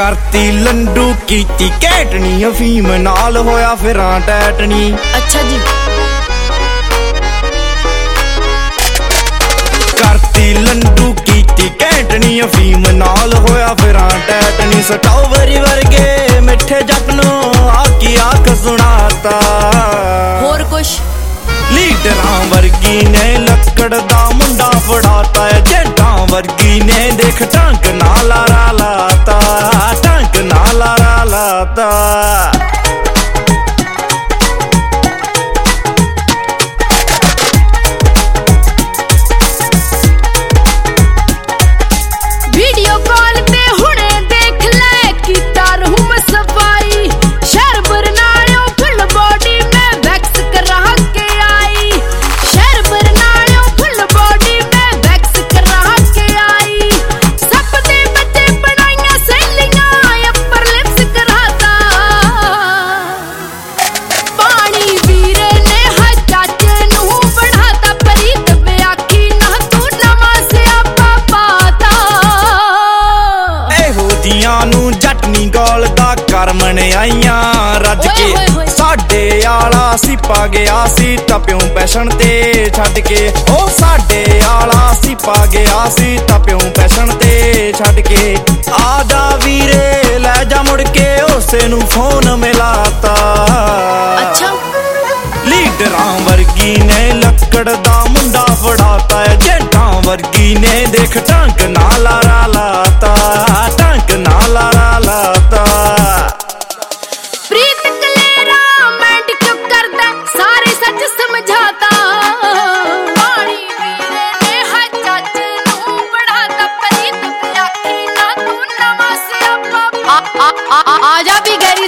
करती लंडू कीती कैटनी अफीम नाल होया फिर टैटनी। अच्छा जी। करती लंडू कीती कैटनी अफीम नाल होया फिर टैटनी। स्ट्रॉबेरी वर्गे मिठे जखनो आकी आख सुनाता। होर कुछ लीडरां वर्गी ने लक्कड़ दा मुंडा फड़ाता है। जेंटां वर्गी ने देख टंक नाल लाता, टंक नाल लाता। वीडियो कॉल पे हुणे देख ले कीता रहूं मैं सफाई। शहर बरनालियों फुल बॉडी में वैक्स करा के आई। शहर बरनालियों फुल बॉडी में वैक्स करा के आई। सब दे बच्चे बनाइयां सहेलियां अपर लिप्स कराता। पानी वीरे ने हा चाचे नूं बढ़ाता। परीत व्याखी ना तू नवा सियापा पाता। नू जटनी गौल दा कर मनियाइयां रज के। साडे आला सिपा गया सी तप्यों पैशन ते छड्ड के। ओ साडे आला सिपा गया सी तप्यों पैशन ते छड्ड के। आजा वीरे लै जा मुड़ के उसे नू फोन मिलाता। अच्छा। लीडरां वर्गी ने लक्कड़ दा मुंडा फड़ाता है। जेंटां वर्गी ने देख टंक नाल लाता, टंक नाल लाता। प्रीत कलेरा मैंड क्यों करदा सारे सच समझाता। पानी वीरे ने हा चाचे नूं बढ़ाता। प्रीत व्याखी ना तू नवा सियापा आजा भी गई